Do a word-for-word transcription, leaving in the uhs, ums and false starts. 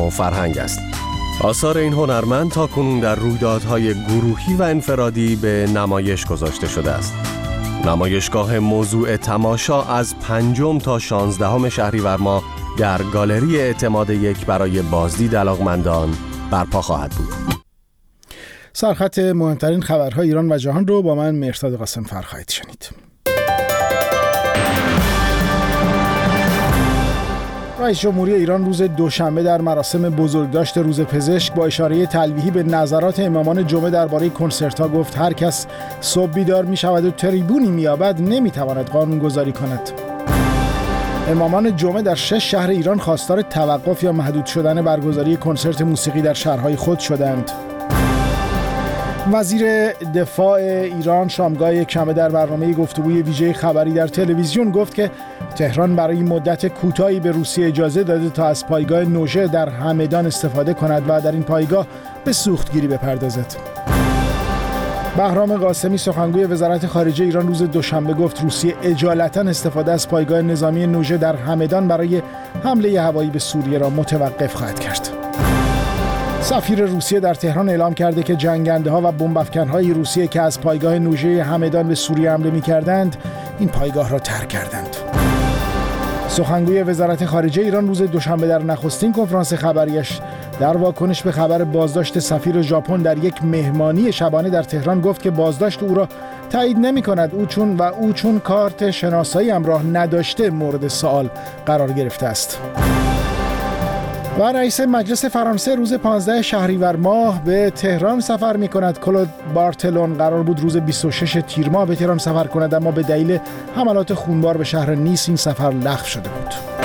و فرهنگ است. آثار این هنرمند تا کنون در رویدادهای گروهی و انفرادی به نمایش گذاشته شده است. نمایشگاه موضوع تماشا از پنجم تا شانزدهم شهریور ماه در گالری اعتماد یک برای بازدید علاقمندان برپا خواهد بود. سرخط مهمترین خبرهای ایران و جهان رو با من مهرداد قاسم‌فر خواهید شنید. رئیس جمهوری ایران روز دوشنبه در مراسم بزرگداشت روز پزشک با اشاره تلویحی به نظرات امامان جمعه درباره کنسرت‌ها گفت هر کس صبح بیدار می‌شود و تریبونی می‌یابد نمی‌تواند قانون‌گذاری کند. امامان جمعه در شش شهر ایران خواستار توقف یا محدود شدن برگزاری کنسرت موسیقی در شهرهای خود شدند. وزیر دفاع ایران شامگاه یکشنبه در برنامه گفتگوی ویژه خبری در تلویزیون گفت که تهران برای مدت کوتاهی به روسیه اجازه داده تا از پایگاه نوژه در همدان استفاده کند و در این پایگاه به سوختگیری بپردازد. بهرام قاسمی سخنگوی وزارت خارجه ایران روز دوشنبه گفت روسیه اجالتا استفاده از پایگاه نظامی نوژه در همدان برای حمله هوایی به سوریه را متوقف خواهد کرد. سفیر روسیه در تهران اعلام کرده که جنگنده‌ها و بمب‌افکن‌های روسیه که از پایگاه نوژه همدان به سوریه حمله می‌کردند این پایگاه را ترک کردند. سخنگوی وزارت خارجه ایران روز دوشنبه در نخستین کنفرانس خبریش در واکنش به خبر بازداشت سفیر ژاپن در یک مهمانی شبانه در تهران گفت که بازداشت او را تایید نمی‌کند او چون و او چون کارت شناسایی همراه نداشته مورد سوال قرار گرفته است. و رئیس مجلس فرانسه روز پانزده شهریور ماه به تهران سفر می کند. کلود بارتلون قرار بود روز بیست و شش تیر ماه به تهران سفر کند، اما به دلیل حملات خونبار به شهر نیس این سفر لغو شده بود.